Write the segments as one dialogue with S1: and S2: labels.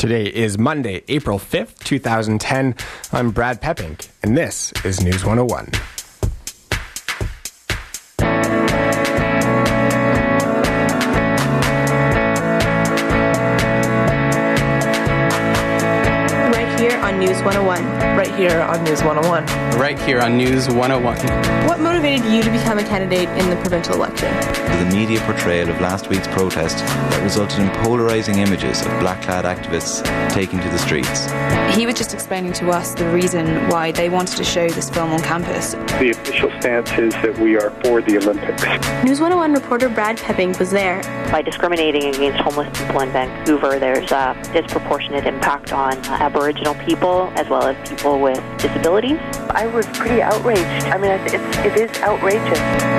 S1: Today is Monday, April 5th, 2010. I'm Brad Peppink, and this is News 101.
S2: News 101.
S3: Right here on News 101.
S4: Right here on News 101.
S2: What motivated you to become a candidate in the provincial election?
S5: The media portrayal of last week's protest that resulted in polarising images of black-clad activists taking to the streets.
S6: He was just explaining to us the reason why they wanted to show this film on campus.
S7: The official stance is that we are for the Olympics.
S2: News 101 reporter Brad Peppink was there.
S8: By discriminating against homeless people in Vancouver, there's a disproportionate impact on Aboriginal people as well as people with disabilities.
S3: I was pretty outraged. I mean, it is outrageous.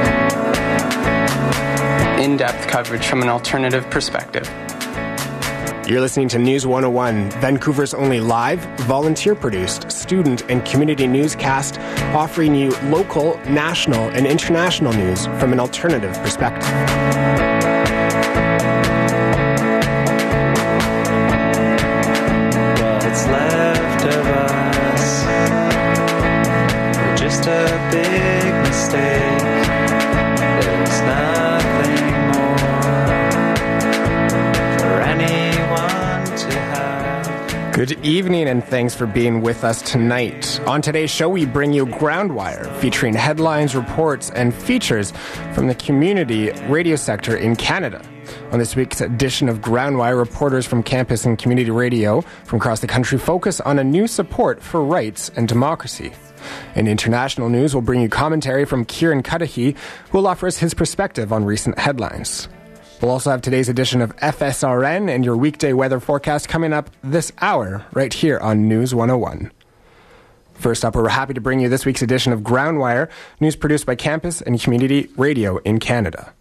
S4: In-depth coverage from an alternative perspective.
S1: You're listening to News 101, Vancouver's only live, volunteer-produced, student and community newscast, offering you local, national, and international news from an alternative perspective.
S5: What's left of us? We're just a big mistake. There's nothing more for anyone to have.
S1: Good evening and thanks for being with us tonight. On today's show, we bring you Groundwire, featuring headlines, reports, and features from the community radio sector in Canada. On this week's edition of Groundwire, reporters from campus and community radio from across the country focus on a new support for rights and democracy. In international news, we'll bring you commentary from Kieran Cudahy, who will offer us his perspective on recent headlines. We'll also have today's edition of FSRN and your weekday weather forecast coming up this hour right here on News 101. First up, we're happy to bring you this week's edition of Groundwire, news produced by campus and community radio in Canada.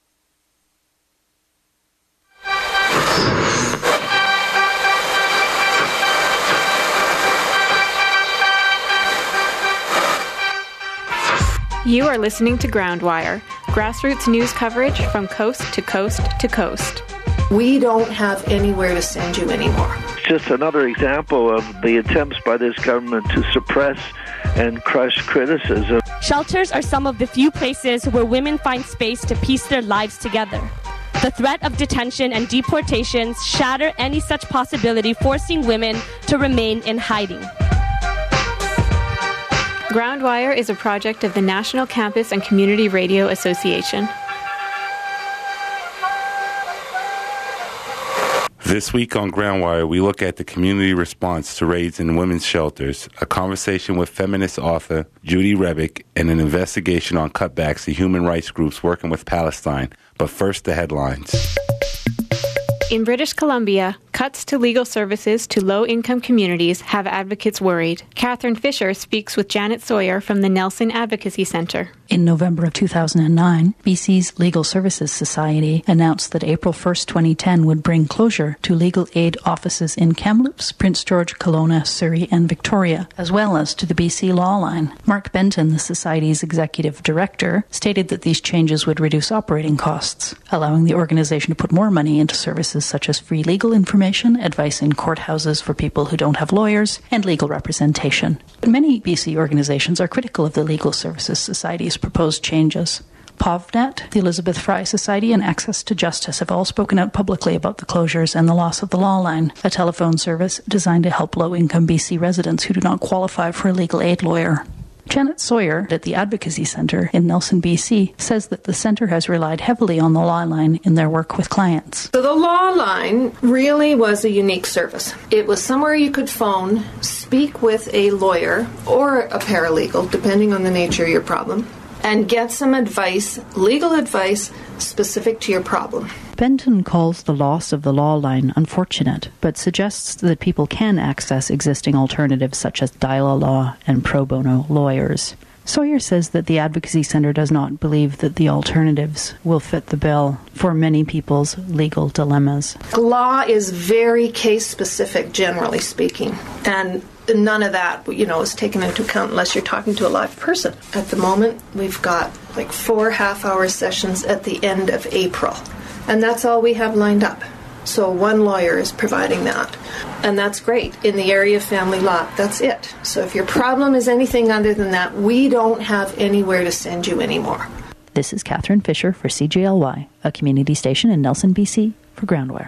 S9: You are listening to Groundwire, grassroots news coverage from coast to coast to coast.
S10: We don't have anywhere to send you anymore.
S11: It's just another example of the attempts by this government to suppress and crush criticism.
S12: Shelters are some of the few places where women find space to piece their lives together. The threat of detention and deportations shatter any such possibility, forcing women to remain in hiding.
S9: Groundwire is a project of the National Campus and Community Radio Association.
S13: This week on Groundwire, we look at the community response to raids in women's shelters, a conversation with feminist author Judy Rebick, and an investigation on cutbacks to human rights groups working with Palestine. But first, the headlines.
S9: In British Columbia, cuts to legal services to low-income communities have advocates worried. Catherine Fisher speaks with Janet Sawyer from the Nelson Advocacy Centre.
S14: In November of 2009, BC's Legal Services Society announced that April 1st, 2010 would bring closure to legal aid offices in Kamloops, Prince George, Kelowna, Surrey and Victoria, as well as to the BC Law Line. Mark Benton, the Society's executive director, stated that these changes would reduce operating costs, allowing the organization to put more money into services such as free legal information, advice in courthouses for people who don't have lawyers, and legal representation. But many BC organizations are critical of the Legal Services Society's proposed changes. PovNet, the Elizabeth Fry Society, and Access to Justice have all spoken out publicly about the closures and the loss of the Law Line, a telephone service designed to help low-income BC residents who do not qualify for a legal aid lawyer. Janet Sawyer at the Advocacy Centre in Nelson, BC, says that the centre has relied heavily on the Law Line in their work with clients.
S10: So the Law Line really was a unique service. It was somewhere you could phone, speak with a lawyer or a paralegal, depending on the nature of your problem, and get some advice, legal advice, specific to your problem.
S14: Benton calls the loss of the Law Line unfortunate, but suggests that people can access existing alternatives such as dial-a-law and pro bono lawyers. Sawyer says that the Advocacy Centre does not believe that the alternatives will fit the bill for many people's legal dilemmas.
S10: Law is very case-specific, generally speaking, and none of that, is taken into account unless you're talking to a live person. At the moment, we've got 4 half-hour sessions at the end of April, and that's all we have lined up. So one lawyer is providing that. And that's great. In the area of family law, that's it. So if your problem is anything other than that, we don't have anywhere to send you anymore.
S14: This is Catherine Fisher for CJLY, a community station in Nelson, BC, for Groundwire.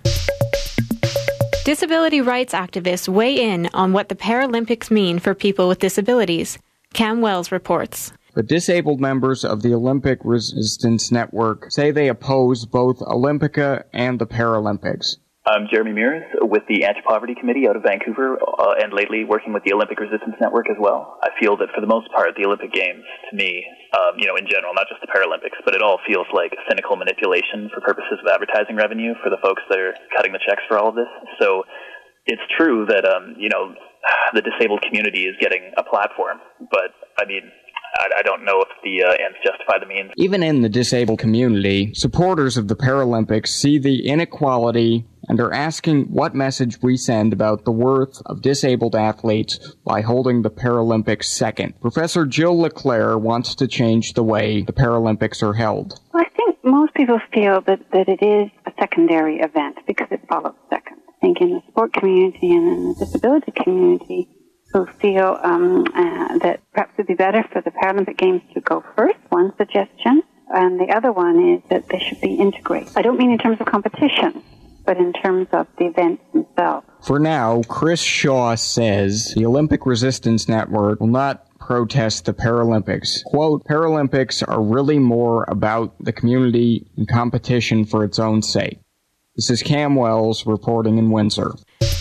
S9: Disability rights activists weigh in on what the Paralympics mean for people with disabilities. Cam Wells reports.
S15: The disabled members of the Olympic Resistance Network say they oppose both Olympica and the Paralympics.
S16: I'm Jeremy Mears with the Anti-Poverty Committee out of Vancouver, and lately working with the Olympic Resistance Network as well. I feel that for the most part, the Olympic Games, to me, in general, not just the Paralympics, but it all feels like cynical manipulation for purposes of advertising revenue for the folks that are cutting the checks for all of this. So it's true that, the disabled community is getting a platform, but, I don't know if the ends justify the means.
S15: Even in the disabled community, supporters of the Paralympics see the inequality and are asking what message we send about the worth of disabled athletes by holding the Paralympics second. Professor Jill LeClaire wants to change the way the Paralympics are held.
S17: Well, I think most people feel that it is a secondary event because it follows second. I think in the sport community and in the disability community, who feel that perhaps it would be better for the Paralympic Games to go first, one suggestion, and the other one is that they should be integrated. I don't mean in terms of competition, but in terms of the events themselves.
S15: For now, Chris Shaw says the Olympic Resistance Network will not protest the Paralympics. Quote, Paralympics are really more about the community and competition for its own sake. This is Cam Wells reporting in Windsor.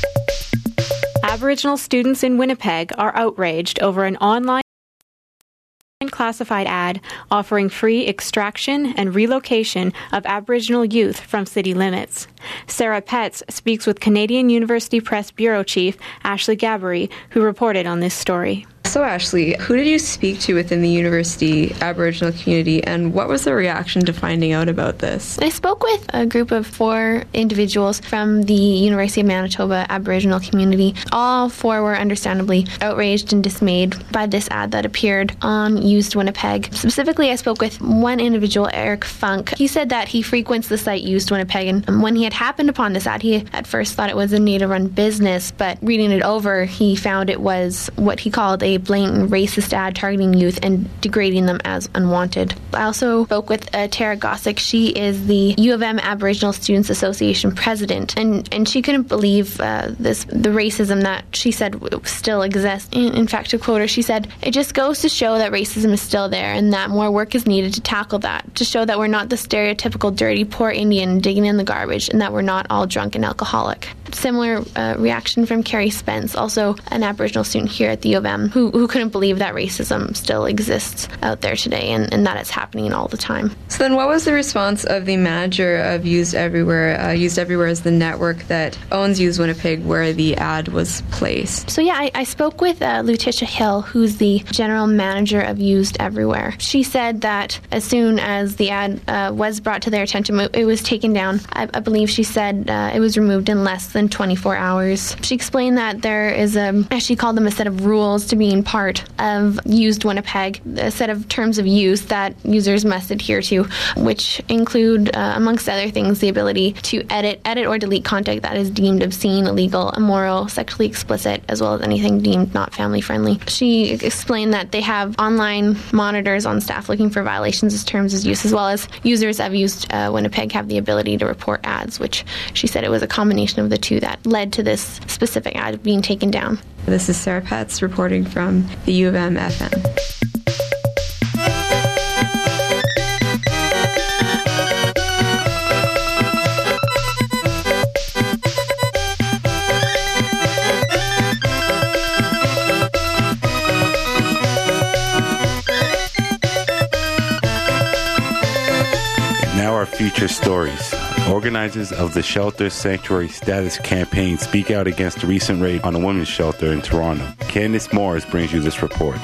S9: Aboriginal students in Winnipeg are outraged over an online classified ad offering free extraction and relocation of Aboriginal youth from city limits. Sarah Petz speaks with Canadian University Press Bureau Chief Ashley Gabbery, who reported on this story.
S18: So Ashley, who did you speak to within the university Aboriginal community, and what was the reaction to finding out about this?
S19: I spoke with a group of 4 individuals from the University of Manitoba Aboriginal community. All 4 were understandably outraged and dismayed by this ad that appeared on Used Winnipeg. Specifically, I spoke with one individual, Eric Funk. He said that he frequents the site Used Winnipeg, and when he had happened upon this ad, he at first thought it was a Native-run business, but reading it over, he found it was what he called a blatant racist ad targeting youth and degrading them as unwanted. I also spoke with Tara Gossick. She is the U of M Aboriginal Students Association president, and she couldn't believe the racism that she said still exists. In fact, to quote her, she said, "It just goes to show that racism is still there and that more work is needed to tackle that, to show that we're not the stereotypical dirty, poor Indian digging in the garbage and that we're not all drunk and alcoholic." Similar reaction from Carrie Spence, also an Aboriginal student here at the U of M, who couldn't believe that racism still exists out there today and that it's happening all the time.
S18: So then what was the response of the manager of Used Everywhere? Used Everywhere is the network that owns Used Winnipeg, where the ad was placed.
S19: So yeah, I spoke with Lutisha Hill, who's the general manager of Used Everywhere. She said that as soon as the ad was brought to their attention, it was taken down. I believe she said it was removed in less than 24 hours. She explained that there is as she called them, a set of rules to being part of Used Winnipeg, a set of terms of use that users must adhere to, which include, amongst other things, the ability to edit or delete content that is deemed obscene, illegal, immoral, sexually explicit, as well as anything deemed not family-friendly. She explained that they have online monitors on staff looking for violations of terms of use, as well as users of Used Winnipeg have the ability to report ads, which she said it was a combination of the two that led to this specific ad being taken down.
S18: This is Sarah Petz reporting from the U of M FM.
S13: Now our future stories. Organizers of the Shelter Sanctuary Status Campaign speak out against the recent raid on a women's shelter in Toronto. Candice Morris brings you this report.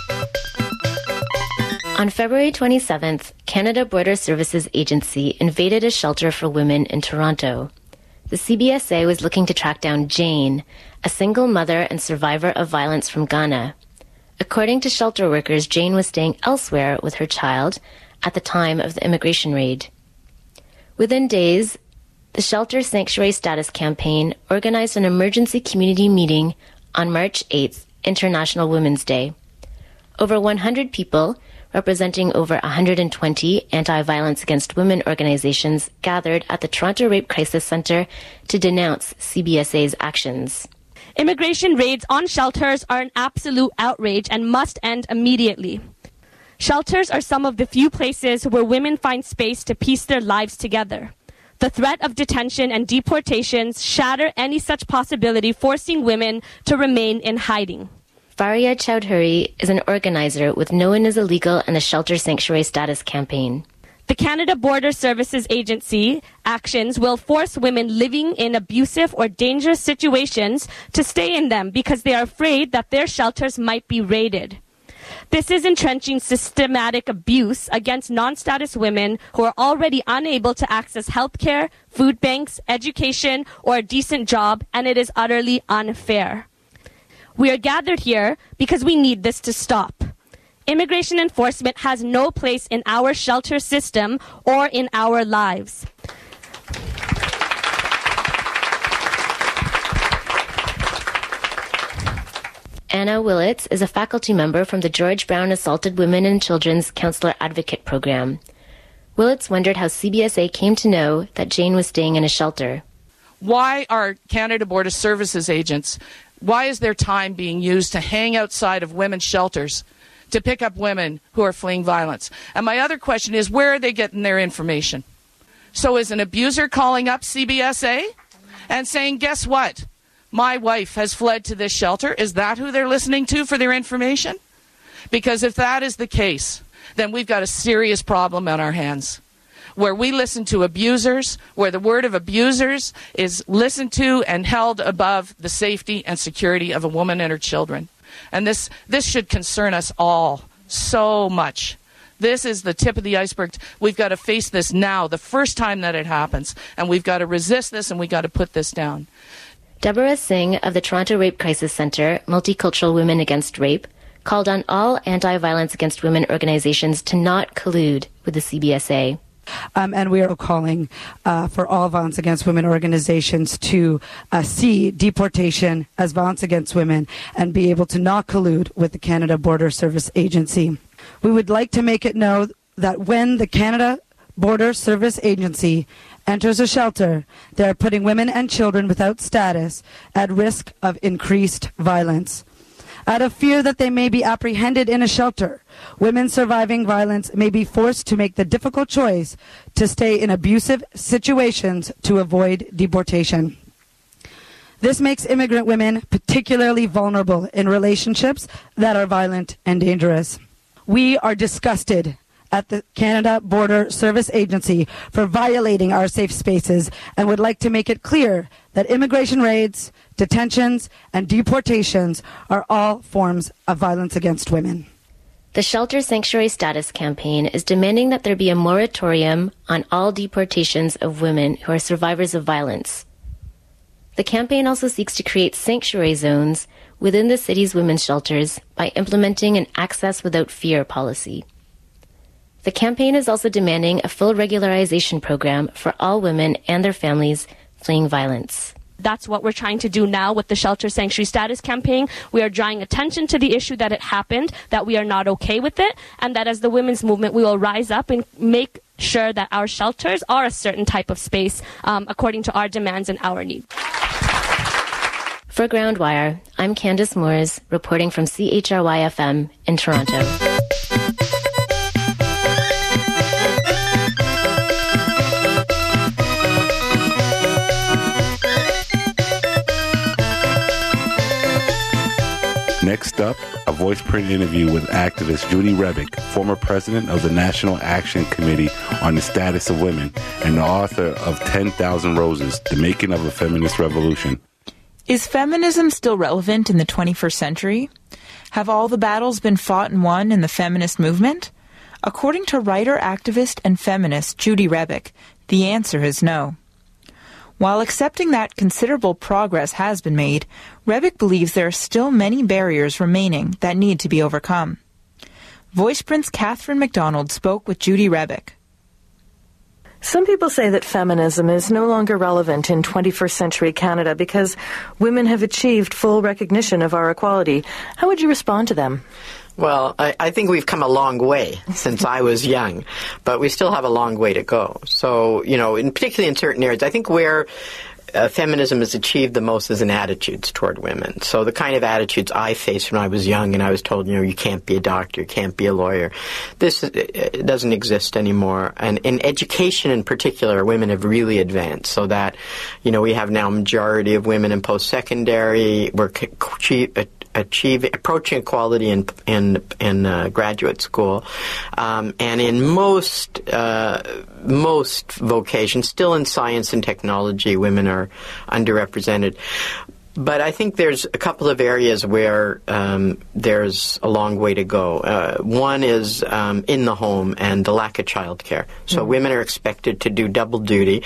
S20: On February 27th, Canada Border Services Agency invaded a shelter for women in Toronto. The CBSA was looking to track down Jane, a single mother and survivor of violence from Ghana. According to shelter workers, Jane was staying elsewhere with her child at the time of the immigration raid. Within days, The Shelter Sanctuary Status Campaign organized an emergency community meeting on March 8th, International Women's Day. Over 100 people, representing over 120 anti-violence against women organizations, gathered at the Toronto Rape Crisis Centre to denounce CBSA's actions.
S12: Immigration raids on shelters are an absolute outrage and must end immediately. Shelters are some of the few places where women find space to piece their lives together. The threat of detention and deportations shatter any such possibility, forcing women to remain in hiding.
S20: Faria Chowdhury is an organizer with No One is Illegal and the Shelter Sanctuary Status Campaign.
S12: The Canada Border Services Agency actions will force women living in abusive or dangerous situations to stay in them because they are afraid that their shelters might be raided. This is entrenching systematic abuse against non-status women who are already unable to access health care, food banks, education, or a decent job, and it is utterly unfair. We are gathered here because we need this to stop. Immigration enforcement has no place in our shelter system or in our lives.
S20: Anna Willits is a faculty member from the George Brown Assaulted Women and Children's Counselor Advocate Program. Willits wondered how CBSA came to know that Jane was staying in a shelter.
S21: Why are Canada Border Services agents, why is their time being used to hang outside of women's shelters to pick up women who are fleeing violence? And my other question is, where are they getting their information? So is an abuser calling up CBSA and saying, guess what? My wife has fled to this shelter. Is that who they're listening to for their information? Because if that is the case, then we've got a serious problem on our hands, where we listen to abusers, where the word of abusers is listened to and held above the safety and security of a woman and her children. And this should concern us all so much. This is the tip of the iceberg. We've got to face this now, the first time that it happens, and we've got to resist this and we've got to put this down.
S20: Deborah Singh of the Toronto Rape Crisis Centre, Multicultural Women Against Rape, called on all anti-violence against women organizations to not collude with the CBSA.
S22: And we are calling for all violence against women organizations to see deportation as violence against women and be able to not collude with the Canada Border Service Agency. We would like to make it known that when the Canada Border Service Agency enters a shelter, they are putting women and children without status at risk of increased violence. Out of fear that they may be apprehended in a shelter, women surviving violence may be forced to make the difficult choice to stay in abusive situations to avoid deportation. This makes immigrant women particularly vulnerable in relationships that are violent and dangerous. We are disgusted at the Canada Border Service Agency for violating our safe spaces and would like to make it clear that immigration raids, detentions, and deportations are all forms of violence against women.
S20: The Shelter Sanctuary Status Campaign is demanding that there be a moratorium on all deportations of women who are survivors of violence. The campaign also seeks to create sanctuary zones within the city's women's shelters by implementing an access without fear policy. The campaign is also demanding a full regularization program for all women and their families fleeing violence.
S12: That's what we're trying to do now with the Shelter Sanctuary Status Campaign. We are drawing attention to the issue that it happened, that we are not okay with it, and that as the women's movement, we will rise up and make sure that our shelters are a certain type of space according to our demands and our needs.
S20: For Groundwire, I'm Candace Moores, reporting from CHRY-FM in Toronto.
S13: Next up, a voice print interview with activist Judy Rebick, former president of the National Action Committee on the Status of Women and the author of 10,000 Roses, The Making of a Feminist Revolution.
S23: Is feminism still relevant in the 21st century? Have all the battles been fought and won in the feminist movement? According to writer, activist, and feminist Judy Rebick, the answer is no. While accepting that considerable progress has been made, Rebick believes there are still many barriers remaining that need to be overcome. VoicePrint's Catherine McDonald spoke with Judy Rebick.
S3: Some people say that feminism is no longer relevant in 21st century Canada because women have achieved full recognition of our equality. How would you respond to them?
S2: Well, I think we've come a long way since I was young, but we still have a long way to go. So, particularly in certain areas, I think where feminism has achieved the most is in attitudes toward women. So the kind of attitudes I faced when I was young and I was told, you can't be a doctor, you can't be a lawyer. This doesn't exist anymore. And in education in particular, women have really advanced so that, we have now a majority of women in post-secondary. We're approaching equality in graduate school, and in most vocations, still in science and technology, women are underrepresented. But I think there's a couple of areas where there's a long way to go. One is in the home and the lack of childcare. So women are expected to do double duty.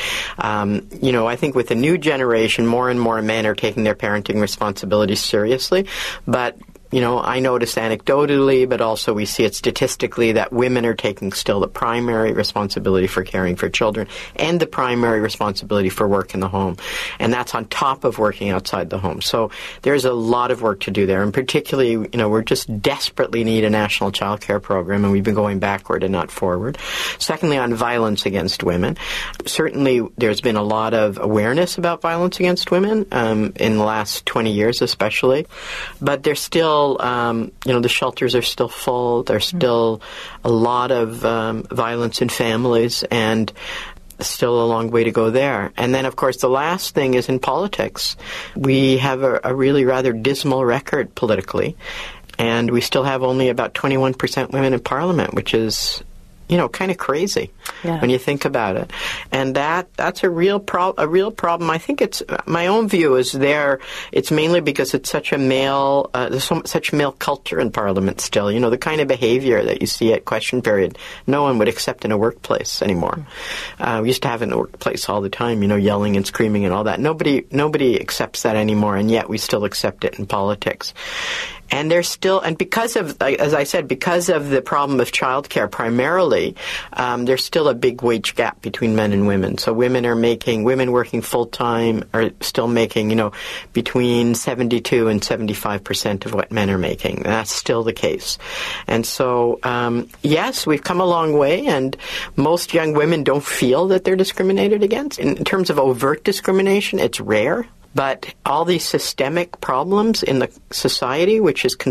S2: I think with the new generation, more and more men are taking their parenting responsibilities seriously. But I notice anecdotally, but also we see it statistically, that women are taking still the primary responsibility for caring for children and the primary responsibility for work in the home. And that's on top of working outside the home. So there's a lot of work to do there. And particularly, we just desperately need a national child care program, and we've been going backward and not forward. Secondly, on violence against women, certainly there's been a lot of awareness about violence against women in the last 20 years especially. But there's still the shelters are still full. There's still a lot of violence in families, and still a long way to go there. And then, of course, the last thing is in politics. We have a really rather dismal record politically, and we still have only about 21% women in Parliament, which is kind of crazy when you think about it. And that's a real problem. I think it's, my own view is it's mainly because it's such a male, there's such male culture in Parliament still. The kind of behavior that you see at question period, no one would accept in a workplace anymore. We used to have it in the workplace all the time, yelling and screaming and all that. Nobody accepts that anymore, and yet we still accept it in politics. And there's still, and because of, as I said, because of the problem of childcare primarily, there's still a big wage gap between men and women. So women working full-time are still making, between 72 and 75% of what men are making. That's still the case. And so, yes, we've come a long way, and most young women don't feel that they're discriminated against. In terms of overt discrimination, it's rare. But all these systemic problems in the society, which is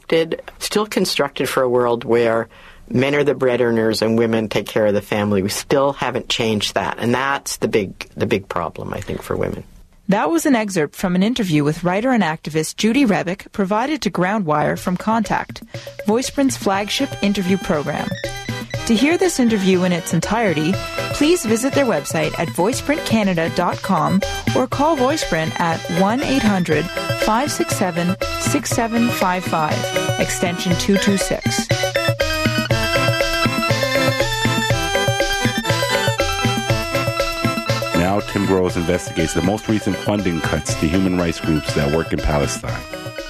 S2: still constructed for a world where men are the bread earners and women take care of the family, we still haven't changed that. And that's the big problem, I think, for women.
S23: That was an excerpt from an interview with writer and activist Judy Rebick, provided to Groundwire from Contact, VoicePrint's flagship interview program. To hear this interview in its entirety, please visit their website at voiceprintcanada.com or call VoicePrint at 1-800-567-6755, extension 226.
S13: Now Tim Groves investigates the most recent funding cuts to human rights groups that work in Palestine.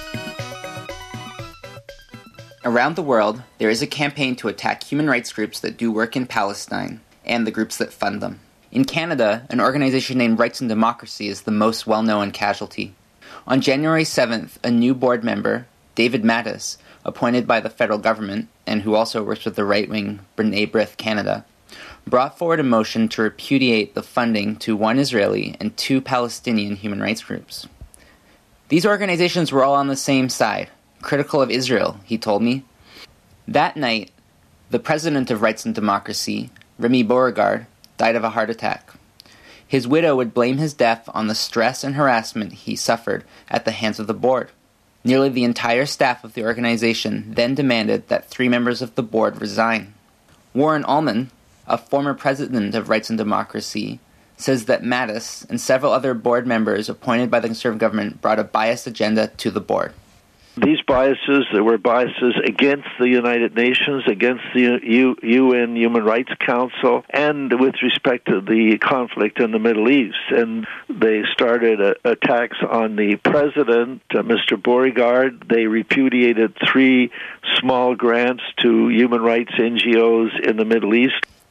S6: Around the world, there is a campaign to attack human rights groups that do work in Palestine and the groups that fund them. In Canada, an organization named Rights and Democracy is the most well-known casualty. On January 7th, a new board member, David Mattis, appointed by the federal government, and who also works with the right-wing B'nai B'rith Canada, brought forward a motion to repudiate the funding to one Israeli and two Palestinian human rights groups. These organizations were all on the same side, critical of Israel, he told me. That night, the president of Rights and Democracy, Remy Beauregard, died of a heart attack. His widow would blame his death on the stress and harassment he suffered at the hands of the board. Nearly the entire staff of the organization then demanded that 3 members of the board resign. Warren Ullman, a former president of Rights and Democracy, says that Mattis and several other board members appointed by the Conservative government brought a biased agenda to the board.
S11: These biases, there were biases against the United Nations, against the UN Human Rights Council, and with respect to the conflict in the Middle East. And they started attacks on the president, Mr. Beauregard. They repudiated 3 small grants to human rights NGOs in the Middle East.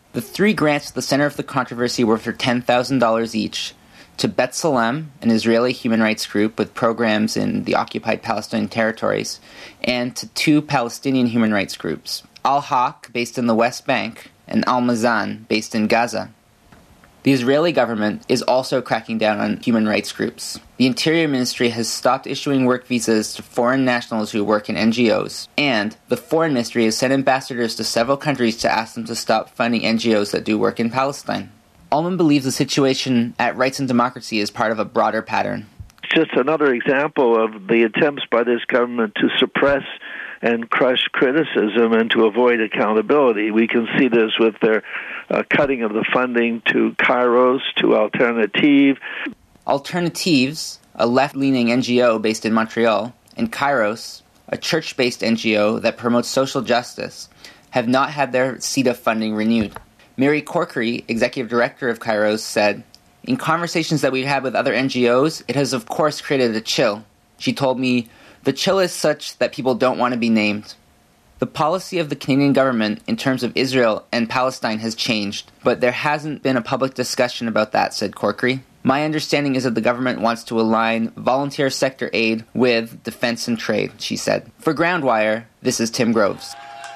S6: The 3 grants at the center of the controversy were for $10,000 each to B'Tselem, an Israeli human rights group with programs in the occupied Palestinian territories, and to 2 Palestinian human rights groups, Al-Haq, based in the West Bank, and Al-Mazan, based in Gaza. The Israeli government is also cracking down on human rights groups. The Interior Ministry has stopped issuing work visas to foreign nationals who work in NGOs, and the Foreign Ministry has sent ambassadors to several countries to ask them to stop funding NGOs that do work in Palestine. Allman believes the situation at Rights and Democracy is part of a broader pattern.
S11: It's just another example of the attempts by this government to suppress and crush criticism and to avoid accountability. We can see this with their cutting of the funding to Kairos, to Alternative.
S6: Alternatives, a left-leaning NGO based in Montreal, and Kairos, a church-based NGO that promotes social justice, have not had their CETA funding renewed. Mary Corkery, executive director of Kairos, said, "In conversations that we've had with other NGOs, it has of course created a chill. She told me, the chill is such that people don't want to be named." The policy of the Canadian government in terms of Israel and Palestine has changed, but there hasn't been a public discussion about that, said Corkery. "My understanding is that the government wants to align volunteer sector aid with defense and trade," she said. For Groundwire, this is Tim Groves.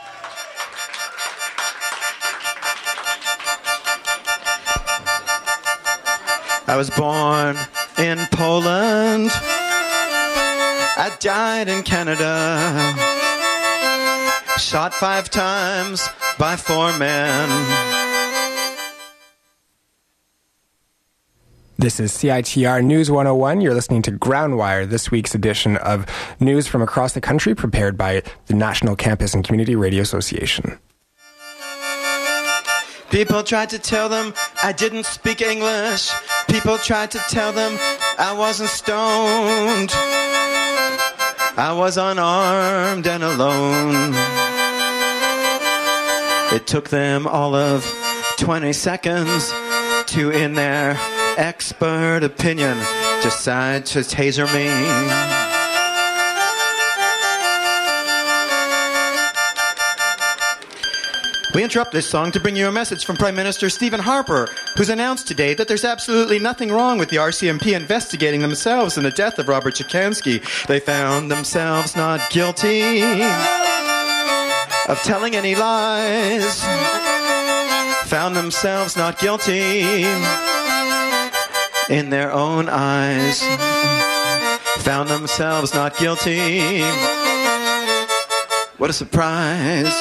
S4: I was born in Poland. I died in Canada. Shot 5 times by 4 men.
S1: This is CITR News 101. You're listening to Groundwire, this week's edition of news from across the country prepared by the National Campus and Community Radio Association.
S4: People tried to tell them I didn't speak English. People tried to tell them I wasn't stoned. I was unarmed and alone. It took them all of 20 seconds to, in their expert opinion, decide to taser me. We interrupt this song to bring you a message from Prime Minister Stephen Harper, who's announced today that there's absolutely nothing wrong with the RCMP investigating themselves in the death of Robert Chikansky. They found themselves not guilty of telling any lies. Found themselves not guilty in their own eyes. Found themselves not guilty. What a surprise.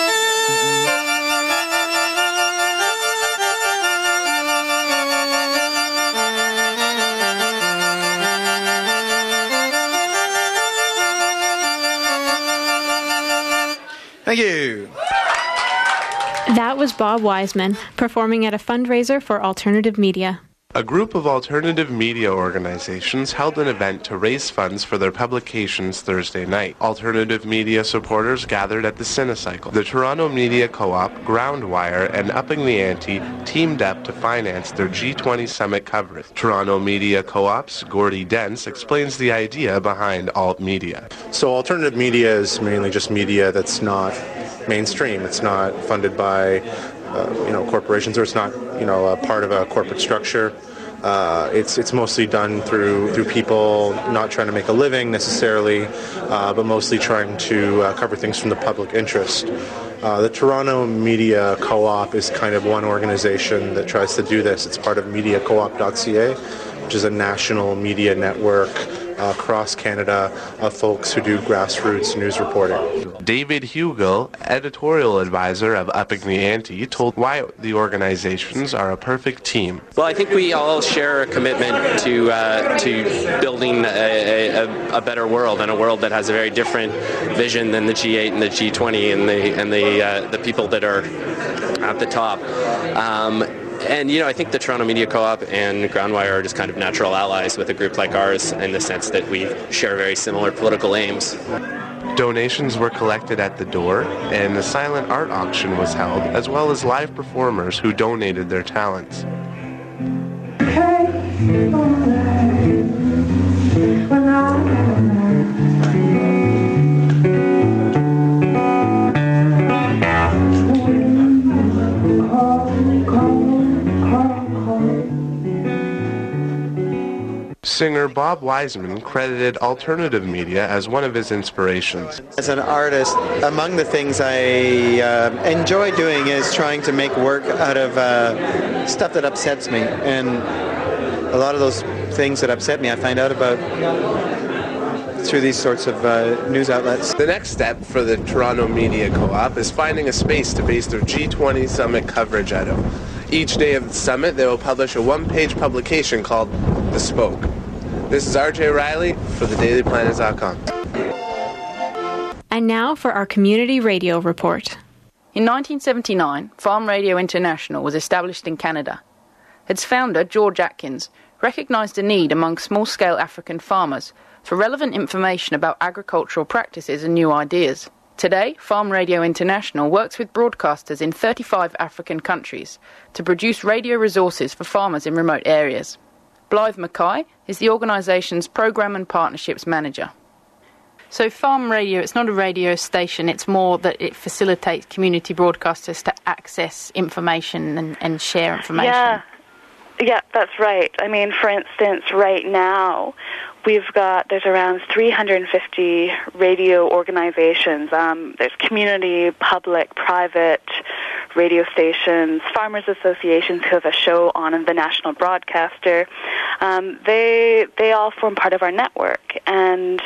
S4: Thank you.
S9: That was Bob Wiseman performing at a fundraiser for alternative media.
S7: A group of alternative media organizations held an event to raise funds for their publications Thursday night. Alternative media supporters gathered at the Cinecycle. The Toronto Media Co-op, Groundwire, and Upping the Ante teamed up to finance their G20 summit coverage. Toronto Media Co-op's Gordy Dents explains the idea behind alt media.
S8: So alternative media is mainly just media that's not mainstream. It's not funded by corporations, or it's not a part of a corporate structure. It's mostly done through people not trying to make a living necessarily, but mostly trying to cover things from the public interest. The Toronto Media Co-op is kind of one organization that tries to do this. It's part of MediaCoop.ca, which is a national media network across Canada of folks who do grassroots news reporting.
S7: David Hugel, editorial advisor of Upping the Ante, told why the organizations are a perfect team.
S24: Well, I think we all share a commitment to building a better world, and a world that has a very different vision than the G8 and the G20 and the people that are at the top. And, I think the Toronto Media Co-op and Groundwire are just kind of natural allies with a group like ours in the sense that we share very similar political aims.
S7: Donations were collected at the door, and a silent art auction was held, as well as live performers who donated their talents. Singer Bob Wiseman credited alternative media as one of his inspirations.
S4: As an artist, among the things I enjoy doing is trying to make work out of stuff that upsets me. And a lot of those things that upset me I find out about through these sorts of news outlets.
S7: The next step for the Toronto Media Co-op is finding a space to base their G20 summit coverage out of. Each day of the summit, they will publish a one-page publication called The Spoke. This is RJ Riley for thedailyplanet.com.
S9: And now for our Community Radio Report.
S5: In 1979, Farm Radio International was established in Canada. Its founder, George Atkins, recognised a need among small-scale African farmers for relevant information about agricultural practices and new ideas. Today, Farm Radio International works with broadcasters in 35 African countries to produce radio resources for farmers in remote areas. Blythe Mackay is the organisation's Programme and Partnerships Manager. So Farm Radio, it's not a radio station, it's more that it facilitates community broadcasters to access information and share information.
S10: Yeah, that's right. I mean, for instance, right now, there's around 350 radio organizations. There's community, public, private radio stations, farmers associations who have a show on the national broadcaster. They all form part of our network, and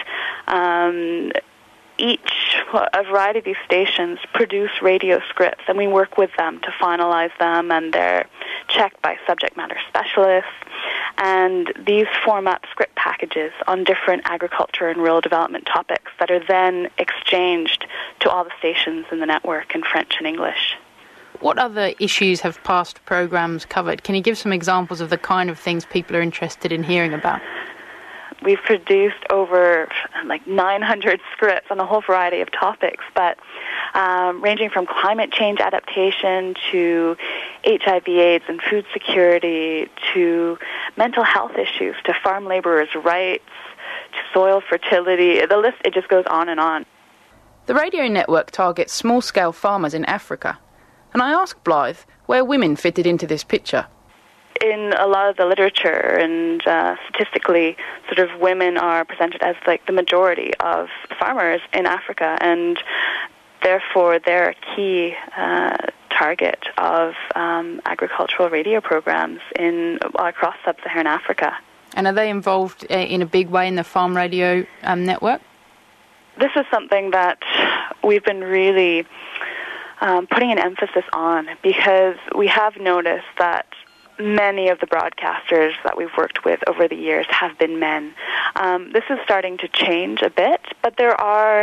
S10: a variety of these stations produce radio scripts, and we work with them to finalize them, and they're checked by subject matter specialists. And these form up script packages on different agriculture and rural development topics that are then exchanged to all the stations in the network in French and English.
S5: What other issues have past programs covered? Can you give some examples of the kind of things people are interested in hearing about?
S10: We've produced over 900 scripts on a whole variety of topics, but ranging from climate change adaptation to HIV/AIDS and food security to mental health issues to farm laborers' rights to soil fertility. The list, it just goes on and on.
S5: The radio network targets small-scale farmers in Africa, and I asked Blythe where women fitted into this picture.
S10: In a lot of the literature and statistically, sort of women are presented as the majority of farmers in Africa, and therefore they're a key target of agricultural radio programs across sub-Saharan Africa.
S5: And are they involved in a big way in the Farm Radio network?
S10: This is something that we've been really putting an emphasis on, because we have noticed that many of the broadcasters that we've worked with over the years have been men. This is starting to change a bit, but there are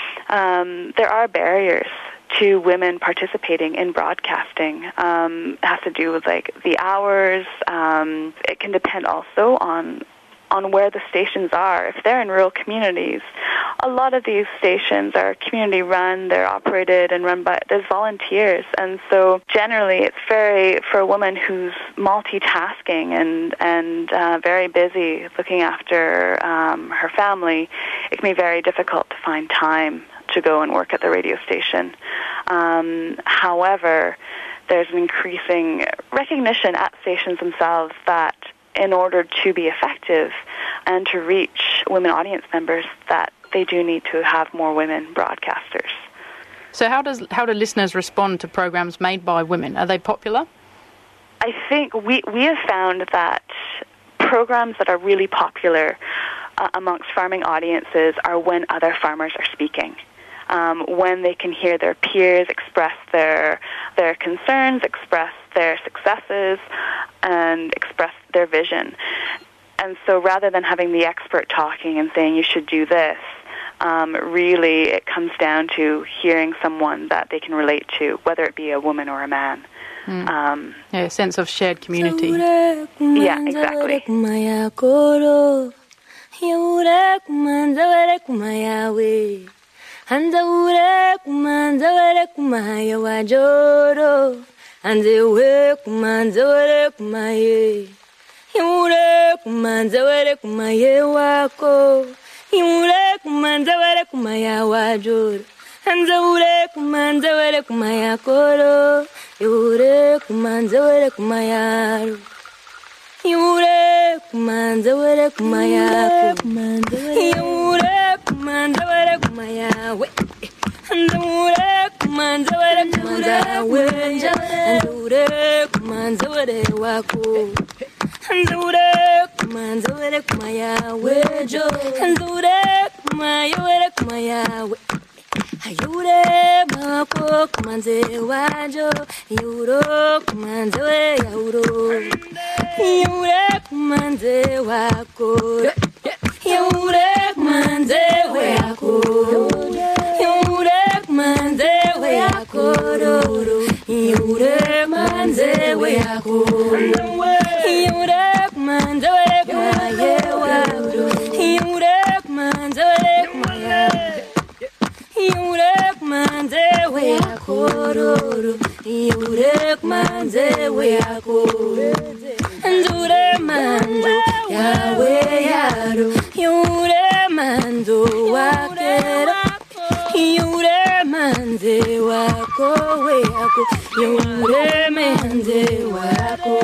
S10: barriers to women participating in broadcasting. It has to do with the hours. It can depend also on where the stations are. If they're in rural communities, a lot of these stations are community run, they're operated and run by, there's volunteers, and so generally it's for a woman who's multitasking and very busy looking after her family, it can be very difficult to find time to go and work at the radio station. However, there's an increasing recognition at stations themselves that in order to be effective and to reach women audience members, that they do need to have more women broadcasters.
S5: So how do listeners respond to programs made by women? Are they popular?
S10: I think we have found that programs that are really popular amongst farming audiences are when other farmers are speaking. When they can hear their peers express their concerns, express their successes, and express their vision. And so rather than having the expert talking and saying you should do this, really it comes down to hearing someone that they can relate to, whether it be a woman or a man.
S5: A sense of shared community.
S10: Yeah, exactly.
S14: Anzaure kumaya wajoro, anzewe kumanzaure kumaye, imure kumanzaure kumaye wako, imure kumanzaure kumaya wajoro, anzaure kumanzaure kumaya koro, imure kumanzaure kumayaro, imure kumanza were kumaya yure kumanza were kumaya we ndure kumanza were kumanza wenja ndure kumanza were wako ndure kumanza were kumaya wejo ndure kumaya were kumaya we ayure mako kumanze wajo yuro kumanze we yauro yure kumanze wako yure kumanze we yako yure kumanze we yako yure kumanze we yako yure kumanze we kumaye wauro yure kumanze we kumaye Yurek manze we akororo Yurek manze we akoro Ndure mando yawe yaro Yure mando wakero Yure manze wako we ako Yure manze wako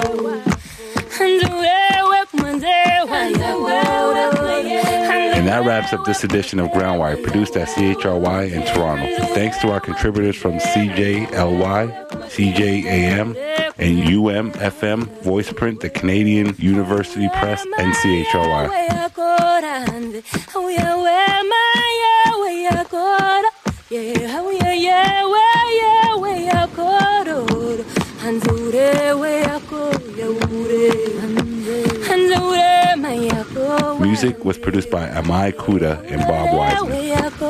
S14: Ndure wek manze wako
S13: And that wraps up this edition of Groundwire, produced at CHRY in Toronto. Thanks to our contributors from CJLY, CJAM, and UMFM, VoicePrint, the Canadian University Press, and CHRY. Music was produced by Amai Kuda and Bob Wiseman.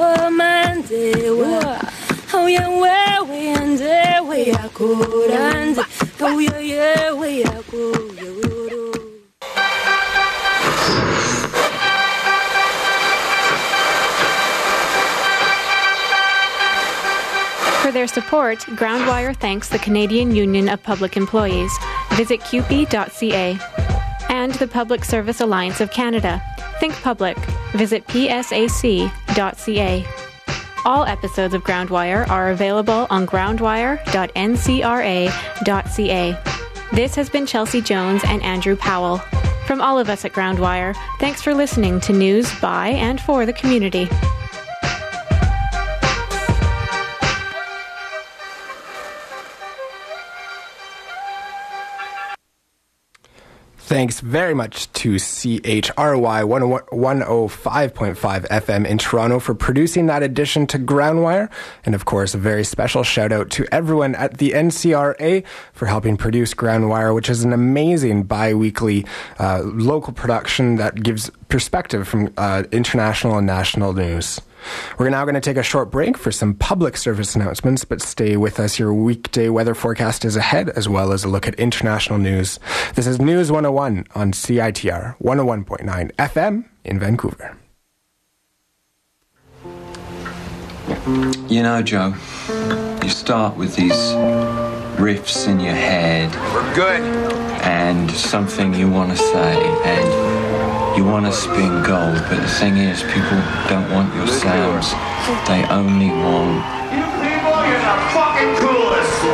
S9: For their support, Groundwire thanks the Canadian Union of Public Employees. Visit CUPE.ca. And the Public Service Alliance of Canada. Think Public. Visit psac.ca. All episodes of Groundwire are available on groundwire.ncra.ca. This has been Chelsea Jones and Andrew Powell. From all of us at Groundwire, thanks for listening to news by and for the community.
S1: Thanks very much to CHRY 105.5 FM in Toronto for producing that edition to Groundwire. And of course, a very special shout out to everyone at the NCRA for helping produce Groundwire, which is an amazing bi-weekly local production that gives perspective from international and national news. We're now going to take a short break for some public service announcements, but stay with us. Your weekday weather forecast is ahead, as well as a look at international news. This is News 101 on CITR 101.9 FM in Vancouver.
S15: You know, Joe, you start with these riffs in your head.
S16: We're good.
S15: And something you want to say, and you want to spin gold, but the thing is, people don't want your sounds. They only want...
S16: You people, you're the fucking coolest!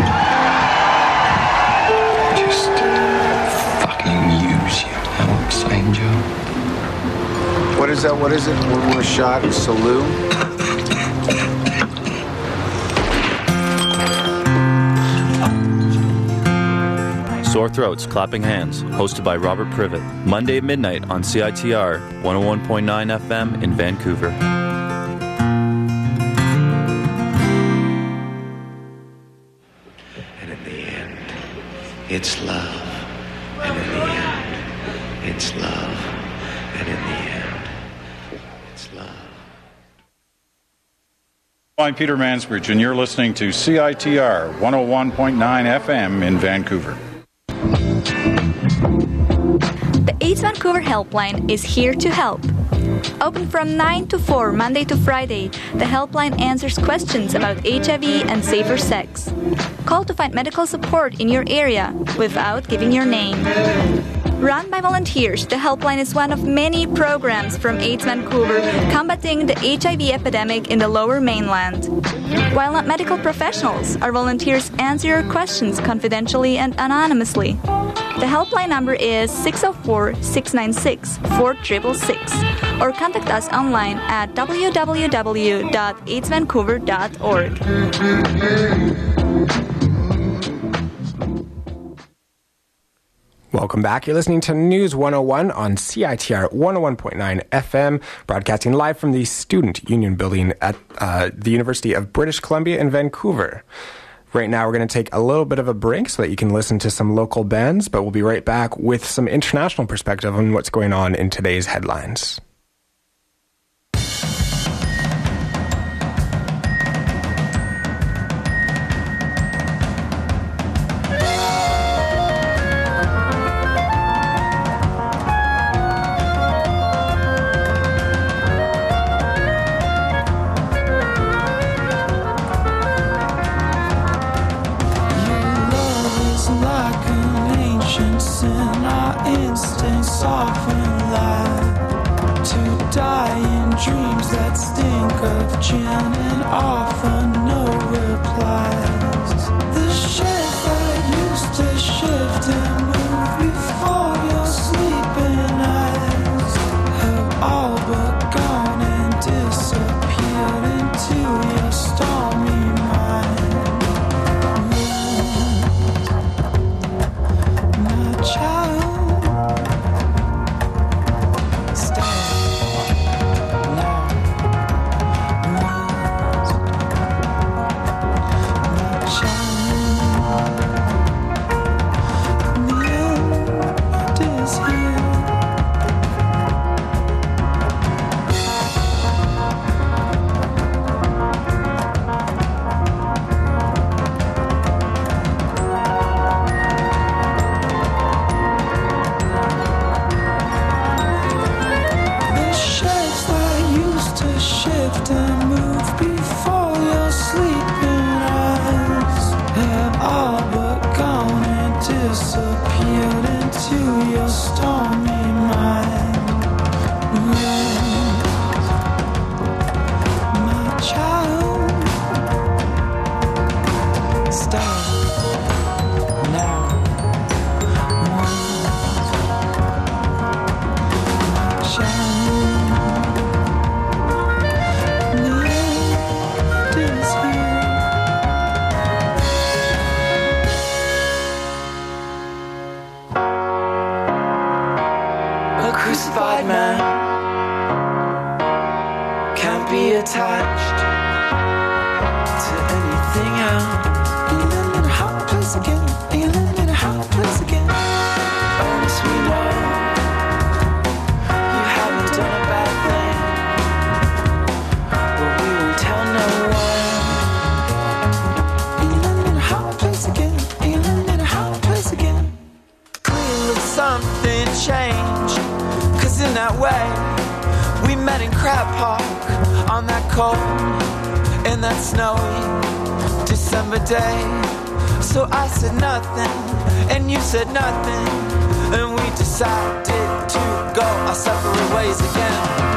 S15: Just fucking use you. Know what I'm saying, Joe?
S16: What is that? What is it? One more shot of Salute?
S17: Sore Throats, Clapping Hands, hosted by Robert Privet. Monday at midnight on CITR 101.9 FM in Vancouver.
S19: And in the end, it's love. And in the end, it's love. And in the end, it's love.
S25: I'm Peter Mansbridge, and you're listening to CITR 101.9 FM in Vancouver.
S26: The AIDS Vancouver Helpline is here to help. Open from 9 to 4, Monday to Friday, the helpline answers questions about HIV and safer sex. Call to find medical support in your area without giving your name. Run by volunteers, the helpline is one of many programs from AIDS Vancouver combating the HIV epidemic in the Lower Mainland. While not medical professionals, our volunteers answer your questions confidentially and anonymously. The helpline number is 604-696-4666 or contact us online at www.aidsvancouver.org.
S1: Welcome back. You're listening to News 101 on CITR 101.9 FM, broadcasting live from the Student Union Building at the University of British Columbia in Vancouver. Right now, we're going to take a little bit of a break so that you can listen to some local bands, but we'll be right back with some international perspective on what's going on in today's headlines.
S3: crucified man can't be attached to anything else. And you live in a hot place again. And you live in a hot place again. Honest, we know you haven't done a bad thing, but we won't tell no one. And you live in a hot place again. And you live in a hot place again. Clearly something changed, 'cause in that way we met in Crab Park on that cold and that snowy December day. So I said nothing and you said nothing, and we decided to go our separate ways again.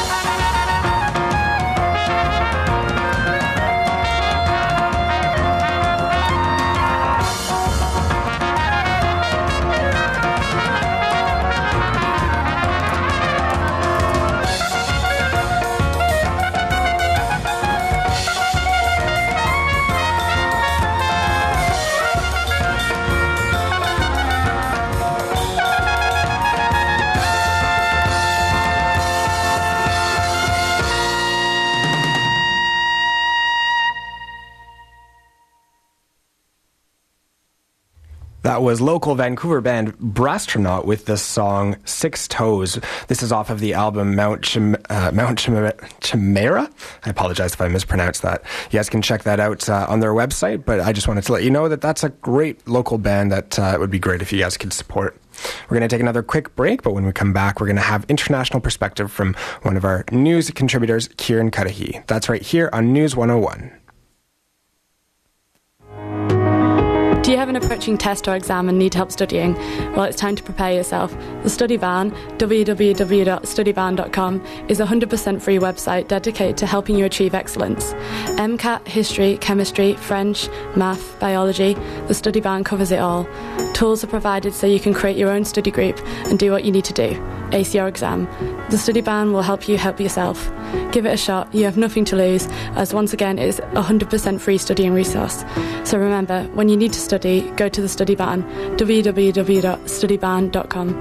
S1: That was local Vancouver band Brastronaut with the song Six Toes. This is off of the album Mount Chimera. I apologize if I mispronounced that. You guys can check that out on their website, but I just wanted to let you know that that's a great local band that it would be great if you guys could support. We're going to take another quick break, but when we come back, we're going to have international perspective from one of our news contributors, Kieran Cudahy. That's right here on News 101.
S2: Do you have an approaching test or exam and need help studying? Well, it's time to prepare yourself. The Study Van, www.studyvan.com, is a 100% free website dedicated to helping you achieve excellence. MCAT, history, chemistry, French, math, biology, the Study Van covers it all. Tools are provided so you can create your own study group and do what you need to do. Ace your exam. The Study Van will help you help yourself. Give it a shot. You have nothing to lose, as once again it is a 100% free studying resource. So remember, when you need to study, go to the Study Van, www.studyvan.com.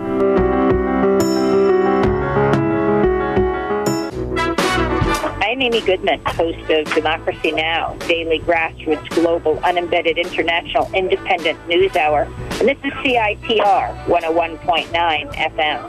S12: I'm Amy Goodman, host of Democracy Now!, daily grassroots, global, unembedded, international, independent news hour. And this is CITR 101.9 FM.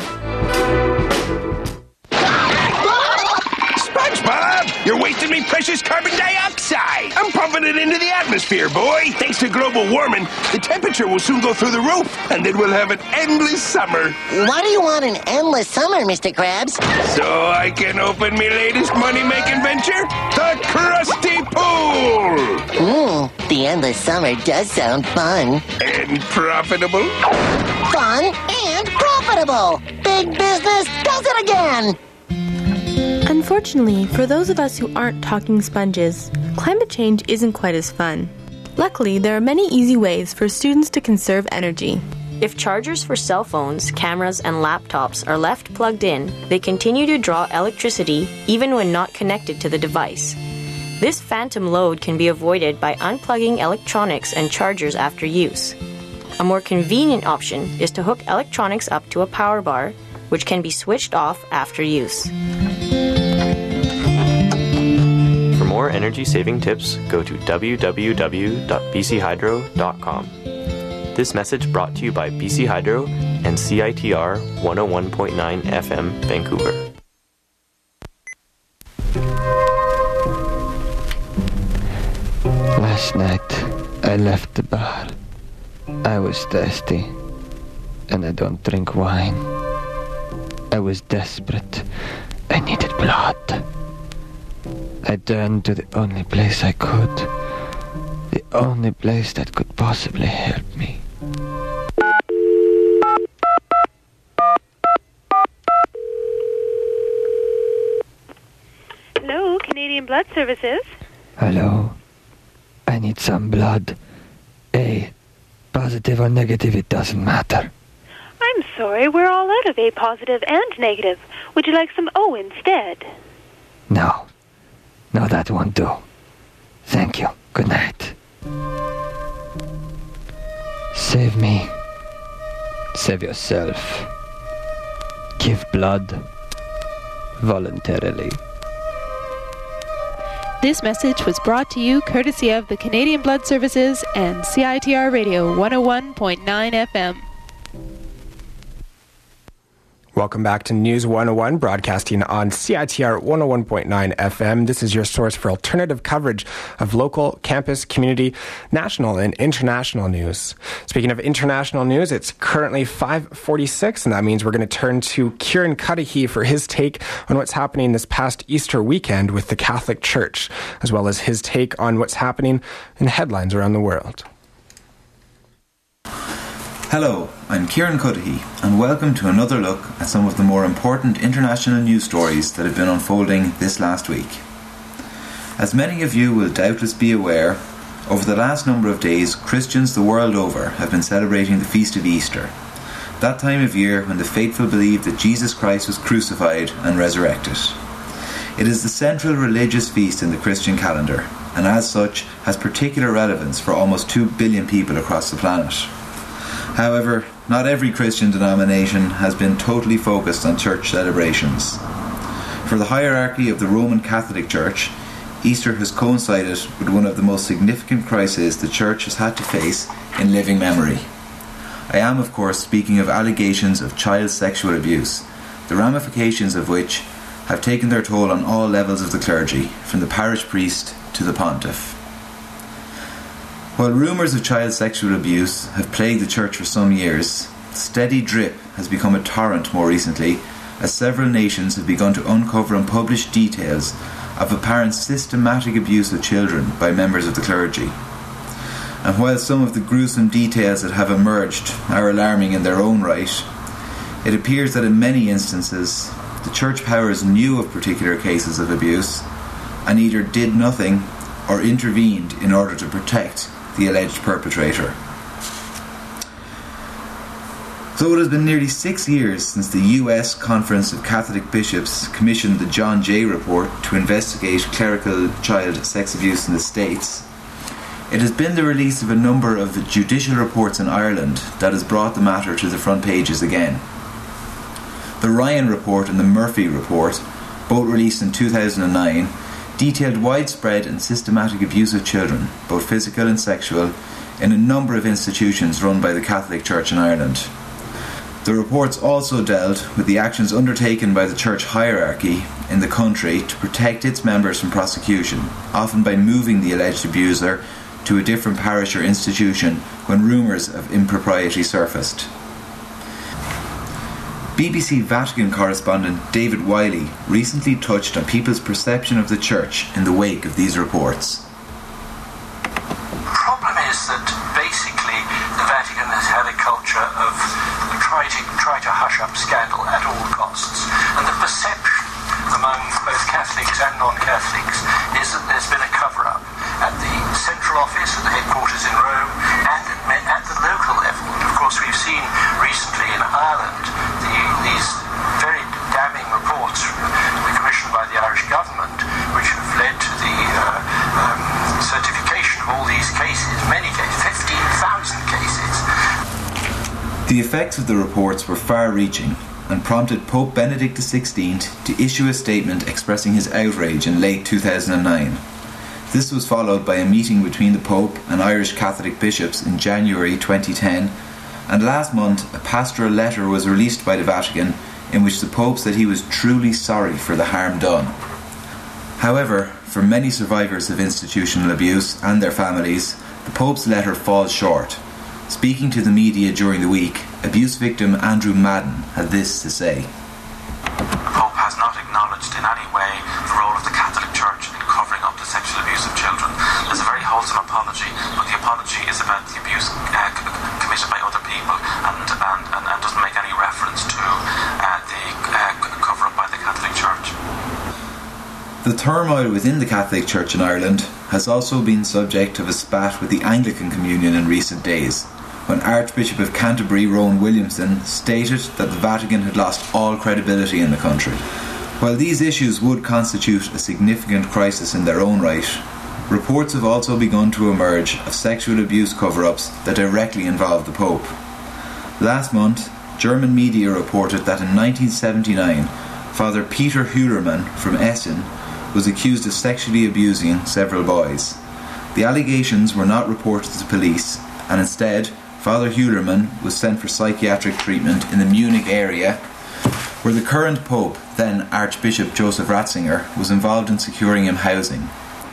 S18: SpongeBob, you're wasting me precious carbon dioxide. I'm pumping it into the atmosphere, boy. Thanks to global warming, the temperature will soon go through the roof, and then we'll have an endless summer.
S20: Why do you want an endless summer, Mr. Krabs?
S18: So I can open my latest money-making venture, the Krusty Pool.
S20: The endless summer does sound fun.
S18: And profitable.
S20: Fun and profitable. Big business does it again.
S21: Unfortunately, for those of us who aren't talking sponges, climate change isn't quite as fun. Luckily, there are many easy ways for students to conserve energy.
S22: If chargers for cell phones, cameras, and laptops are left plugged in, they continue to draw electricity even when not connected to the device. This phantom load can be avoided by unplugging electronics and chargers after use. A more convenient option is to hook electronics up to a power bar, which can be switched off after use.
S27: For more energy-saving tips, go to www.bchydro.com. This message brought to you by BC Hydro and CITR 101.9 FM, Vancouver.
S28: Last night, I left the bar. I was thirsty, and I don't drink wine. I was desperate. I needed blood. I turned to the only place I could. The only place that could possibly help me.
S29: Hello, Canadian Blood Services.
S28: Hello. I need some blood. A. Positive or negative, it doesn't matter.
S29: I'm sorry, we're all out of A positive and negative. Would you like some O instead?
S28: No. No, that won't do. Thank you. Good night. Save me. Save yourself. Give blood. Voluntarily.
S30: This message was brought to you courtesy of the Canadian Blood Services and CITR Radio 101.9 FM.
S1: Welcome back to News 101, broadcasting on CITR 101.9 FM. This is your source for alternative coverage of local, campus, community, national, and international news. Speaking of international news, it's currently 5:46, and that means we're going to turn to Kieran Cudahy for his take on what's happening this past Easter weekend with the Catholic Church, as well as his take on what's happening in headlines around the world.
S31: Hello, I'm Kieran Cudahy, and welcome to another look at some of the more important international news stories that have been unfolding this last week. As many of you will doubtless be aware, over the last number of days, Christians the world over have been celebrating the Feast of Easter, that time of year when the faithful believe that Jesus Christ was crucified and resurrected. It is the central religious feast in the Christian calendar, and as such has particular relevance for almost 2 billion people across the planet. However, not every Christian denomination has been totally focused on church celebrations. For the hierarchy of the Roman Catholic Church, Easter has coincided with one of the most significant crises the Church has had to face in living memory. I am, of course, speaking of allegations of child sexual abuse, the ramifications of which have taken their toll on all levels of the clergy, from the parish priest to the pontiff. While rumours of child sexual abuse have plagued the Church for some years, steady drip has become a torrent more recently, as several nations have begun to uncover and publish details of apparent systematic abuse of children by members of the clergy. And while some of the gruesome details that have emerged are alarming in their own right, it appears that in many instances the church powers knew of particular cases of abuse and either did nothing or intervened in order to protect the alleged perpetrator. So it has been nearly 6 years since the US Conference of Catholic Bishops commissioned the John Jay Report to investigate clerical child sex abuse in the States. It has been the release of a number of judicial reports in Ireland that has brought the matter to the front pages again. The Ryan Report and the Murphy Report, both released in 2009, detailed widespread and systematic abuse of children, both physical and sexual, in a number of institutions run by the Catholic Church in Ireland. The reports also dealt with the actions undertaken by the church hierarchy in the country to protect its members from prosecution, often by moving the alleged abuser to a different parish or institution when rumours of impropriety surfaced. BBC Vatican correspondent David Wiley recently touched on people's perception of the Church in the wake of these reports.
S4: The problem is that basically the Vatican has had a culture of try to hush up scandal at all costs, and the perception among both Catholics and non-Catholics is that there's been a cover-up at the central office, at the headquarters in Rome, and at the local level. And of course we've seen recently in Ireland these very damning reports commissioned by the Irish government, which have led to the certification of all these cases, many cases, 15,000 cases.
S31: The effects of the reports were far-reaching and prompted Pope Benedict XVI to issue a statement expressing his outrage in late 2009. This was followed by a meeting between the Pope and Irish Catholic bishops in January 2010, and last month a pastoral letter was released by the Vatican in which the Pope said he was truly sorry for the harm done. However, for many survivors of institutional abuse and their families, the Pope's letter falls short. Speaking to the media during the week, abuse victim Andrew Madden had this to say.
S5: The Pope has not acknowledged in any way the role of the Catholic Church in covering up the sexual abuse of children. There's a very wholesome apology, but the apology is about the abuse committed by other people and doesn't make any reference to the cover-up by the Catholic Church.
S31: The turmoil within the Catholic Church in Ireland has also been subject of a spat with the Anglican Communion in recent days, when Archbishop of Canterbury Rowan Williamson stated that the Vatican had lost all credibility in the country. While these issues would constitute a significant crisis in their own right, reports have also begun to emerge of sexual abuse cover-ups that directly involve the Pope. Last month, German media reported that in 1979, Father Peter Hühlermann from Essen was accused of sexually abusing several boys. The allegations were not reported to the police, and instead, Father Hühlermann was sent for psychiatric treatment in the Munich area, where the current Pope, then Archbishop Joseph Ratzinger, was involved in securing him housing.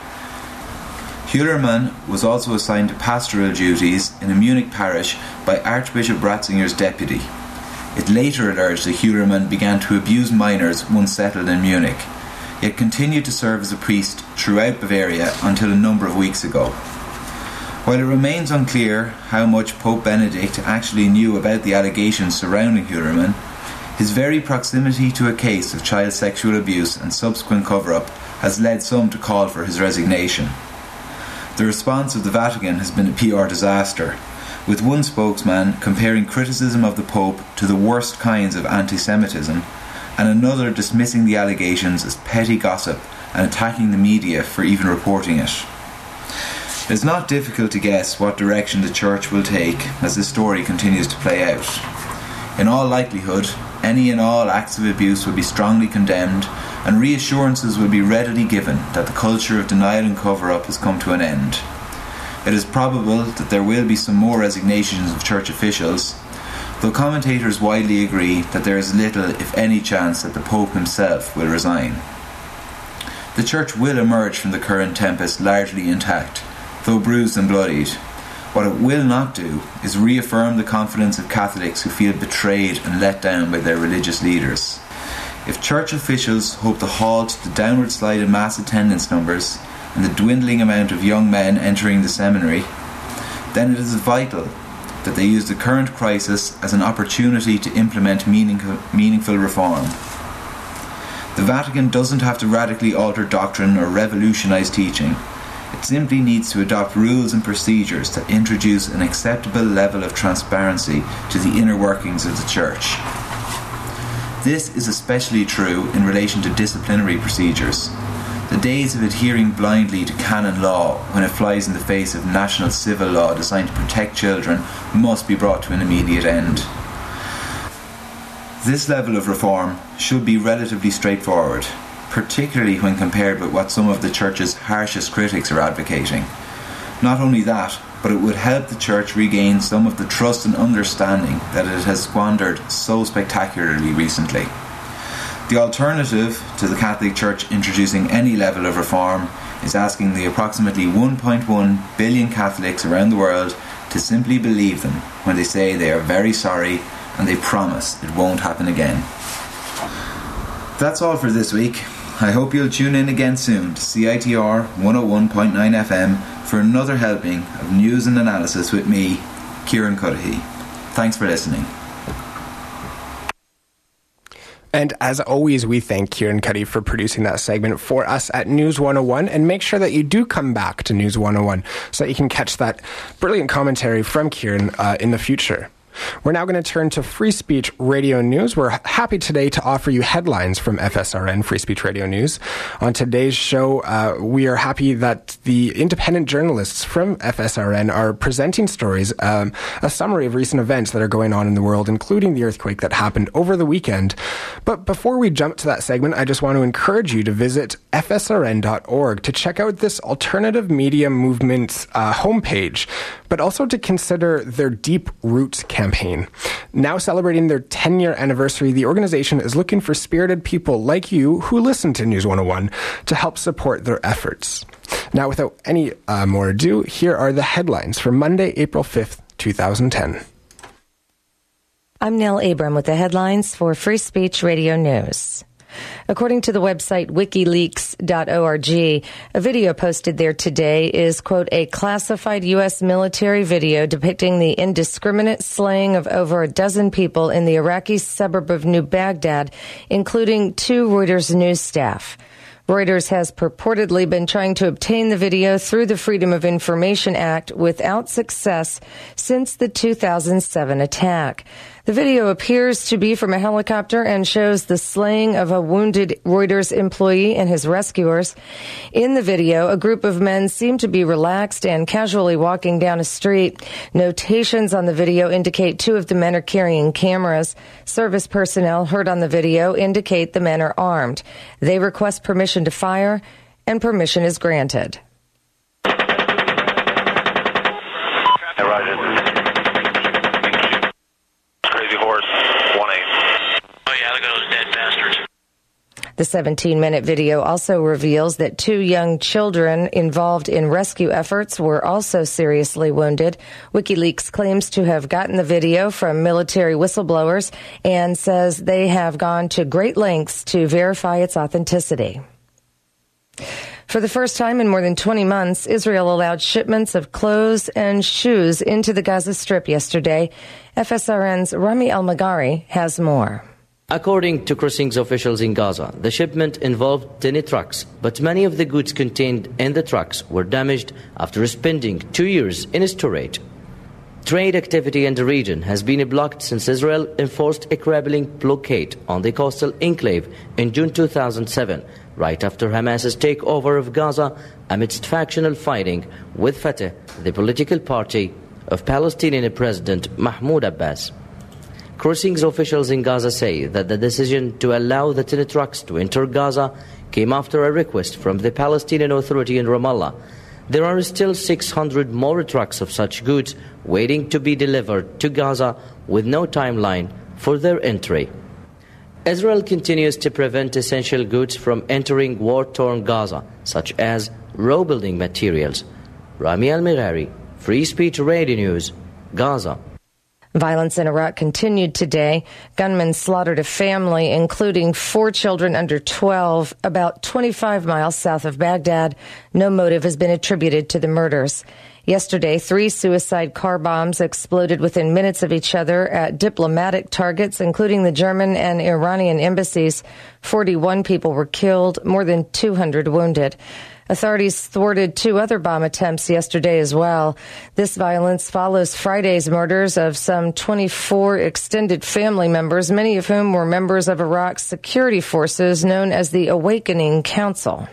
S31: Hühlermann was also assigned to pastoral duties in a Munich parish by Archbishop Ratzinger's deputy. It later alleged that Hühlermann began to abuse minors once settled in Munich, yet continued to serve as a priest throughout Bavaria until a number of weeks ago. While it remains unclear how much Pope Benedict actually knew about the allegations surrounding Hühlermann, his very proximity to a case of child sexual abuse and subsequent cover-up has led some to call for his resignation. The response of the Vatican has been a PR disaster, with one spokesman comparing criticism of the Pope to the worst kinds of anti-Semitism, and another dismissing the allegations as petty gossip and attacking the media for even reporting it. It is not difficult to guess what direction the Church will take as this story continues to play out. In all likelihood, any and all acts of abuse will be strongly condemned, and reassurances will be readily given that the culture of denial and cover-up has come to an end. It is probable that there will be some more resignations of church officials, though commentators widely agree that there is little, if any, chance that the Pope himself will resign. The Church will emerge from the current tempest largely intact, though bruised and bloodied. What it will not do is reaffirm the confidence of Catholics who feel betrayed and let down by their religious leaders. If church officials hope to halt the downward slide in mass attendance numbers and the dwindling amount of young men entering the seminary, then it is vital that they use the current crisis as an opportunity to implement meaningful reform. The Vatican doesn't have to radically alter doctrine or revolutionise teaching. It simply needs to adopt rules and procedures that introduce an acceptable level of transparency to the inner workings of the Church. This is especially true in relation to disciplinary procedures. The days of adhering blindly to canon law when it flies in the face of national civil law designed to protect children must be brought to an immediate end. This level of reform should be relatively straightforward, particularly when compared with what some of the Church's harshest critics are advocating. Not only that, but it would help the Church regain some of the trust and understanding that it has squandered so spectacularly recently. The alternative to the Catholic Church introducing any level of reform is asking the approximately 1.1 billion Catholics around the world to simply believe them when they say they are very sorry and they promise it won't happen again. That's all for this week. I hope you'll tune in again soon to CITR 101.9 FM for another helping of news and analysis with me, Kieran Cudahy. Thanks for listening.
S1: And as always, we thank Kieran Cuddy for producing that segment for us at News 101. And make sure that you do come back to News 101 so that you can catch that brilliant commentary from Kieran in the future. We're now going to turn to Free Speech Radio News. We're happy today to offer you headlines from FSRN, Free Speech Radio News. On today's show, we are happy that the independent journalists from FSRN are presenting stories, a summary of recent events that are going on in the world, including the earthquake that happened over the weekend. But before we jump to that segment, I just want to encourage you to visit fsrn.org to check out this alternative media movement's homepage, but also to consider their Deep Roots campaign. Now celebrating their 10-year anniversary, the organization is looking for spirited people like you who listen to News 101 to help support their efforts. Now, without any more ado, here are the headlines for Monday, April 5th, 2010.
S6: I'm Nell Abram with the headlines for Free Speech Radio News. According to the website WikiLeaks.org, a video posted there today is, quote, a classified U.S. military video depicting the indiscriminate slaying of over a dozen people in the Iraqi suburb of New Baghdad, including 2 Reuters news staff. Reuters has purportedly been trying to obtain the video through the Freedom of Information Act without success since the 2007 attack. The video appears to be from a helicopter and shows the slaying of a wounded Reuters employee and his rescuers. In the video, a group of men seem to be relaxed and casually walking down a street. Notations on the video indicate 2 of the men are carrying cameras. Service personnel heard on the video indicate the men are armed. They request permission to fire, and permission is granted. The 17-minute video also reveals that 2 young children involved in rescue efforts were also seriously wounded. WikiLeaks claims to have gotten the video from military whistleblowers and says they have gone to great lengths to verify its authenticity. For the first time in more than 20 months, Israel allowed shipments of clothes and shoes into the Gaza Strip yesterday. FSRN's Rami Al-Magari has more.
S7: According to crossings officials in Gaza, the shipment involved 10 trucks, but many of the goods contained in the trucks were damaged after spending 2 years in storage. Trade activity in the region has been blocked since Israel enforced a crippling blockade on the coastal enclave in June 2007, right after Hamas's takeover of Gaza amidst factional fighting with Fatah, the political party of Palestinian President Mahmoud Abbas. Crossings officials in Gaza say that the decision to allow the 10 trucks to enter Gaza came after a request from the Palestinian Authority in Ramallah. There are still 600 more trucks of such goods waiting to be delivered to Gaza with no timeline for their entry. Israel continues to prevent essential goods from entering war-torn Gaza, such as raw building materials. Rami Al-Magari, Free Speech Radio News, Gaza.
S6: Violence in Iraq continued today. Gunmen slaughtered a family, including 4 children under 12, about 25 miles south of Baghdad. No motive has been attributed to the murders. Yesterday, 3 suicide car bombs exploded within minutes of each other at diplomatic targets, including the German and Iranian embassies. 41 people were killed, more than 200 wounded. Authorities thwarted 2 other bomb attempts yesterday as well. This violence follows Friday's murders of some 24 extended family members, many of whom were members of Iraq's security forces known as the Awakening Council.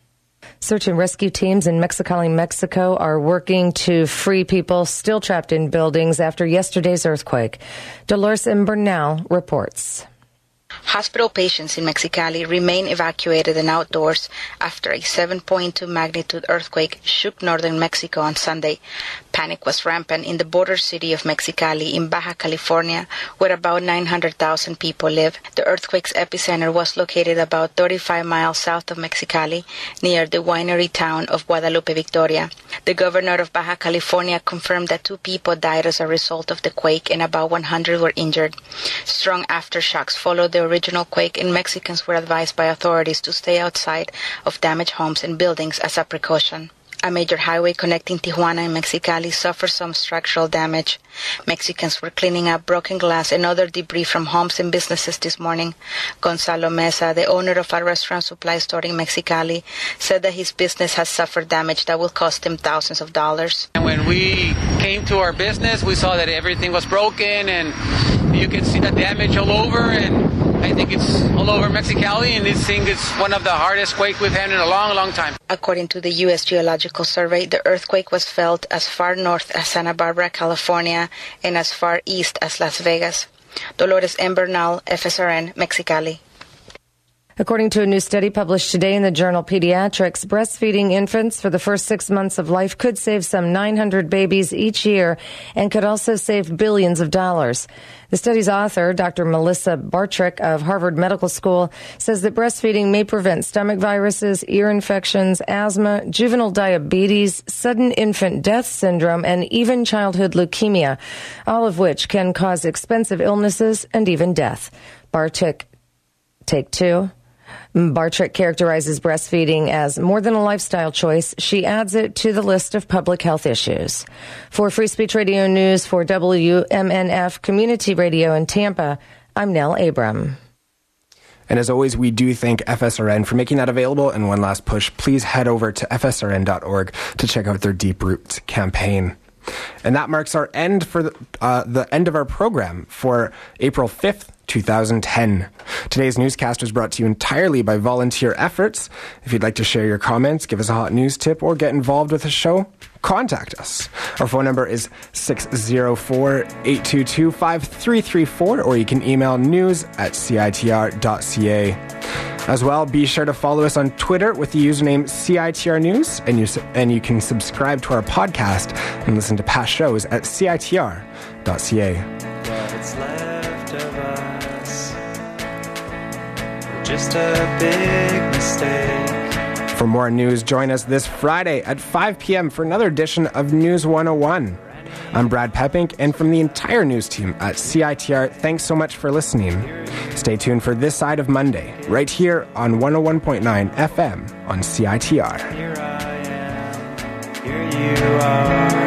S6: Search and rescue teams in Mexicali, Mexico are working to free people still trapped in buildings after yesterday's earthquake. Dolores Bernal reports.
S8: Hospital patients in Mexicali remain evacuated and outdoors after a 7.2 magnitude earthquake shook northern Mexico on Sunday. Panic was rampant in the border city of Mexicali in Baja California, where about 900,000 people live. The earthquake's epicenter was located about 35 miles south of Mexicali, near the winery town of Guadalupe Victoria. The governor of Baja California confirmed that 2 people died as a result of the quake and about 100 were injured. Strong aftershocks followed the original quake, and Mexicans were advised by authorities to stay outside of damaged homes and buildings as a precaution. A major highway connecting Tijuana and Mexicali suffered some structural damage. Mexicans were cleaning up broken glass and other debris from homes and businesses this morning. Gonzalo Mesa, the owner of a restaurant supply store in Mexicali, said that his business has suffered damage that will cost him thousands of dollars.
S9: And when we came to our business, we saw that everything was broken, and you can see the damage all over, and I think it's all over Mexicali, and this thing is one of the hardest quakes we've had in a long, long time.
S8: According to the U.S. Geological Survey, the earthquake was felt as far north as Santa Barbara, California, and as far east as Las Vegas. Dolores Bernal, FSRN, Mexicali.
S6: According to a new study published today in the journal Pediatrics, breastfeeding infants for the first 6 months of life could save some 900 babies each year and could also save billions of dollars. The study's author, Dr. Melissa Bartrick of Harvard Medical School, says that breastfeeding may prevent stomach viruses, ear infections, asthma, juvenile diabetes, sudden infant death syndrome, and even childhood leukemia, all of which can cause expensive illnesses and even death. Bartrick, take 2. Bartrick characterizes breastfeeding as more than a lifestyle choice. She adds it to the list of public health issues. For Free Speech Radio News for WMNF Community Radio in Tampa, I'm Nell Abram.
S1: And as always, we do thank FSRN for making that available. And one last push, please head over to fsrn.org to check out their Deep Roots campaign. And that marks our end for the end of our program for April 5th, 2010. Today's newscast was brought to you entirely by volunteer efforts. If you'd like to share your comments, give us a hot news tip, or get involved with the show, contact us. Our phone number is 604-822-5334, or you can email news@citr.ca. As well, be sure to follow us on Twitter with the username CITR News, and you can subscribe to our podcast and listen to past shows at citr.ca.
S3: What's left of us, just a big mistake.
S1: For more news, join us this Friday at 5 p.m. for another edition of News 101. I'm Brad Peppink, and from the entire news team at CITR, thanks so much for listening. Stay tuned for This Side of Monday, right here on 101.9 FM on CITR.
S3: Here I am, here you are.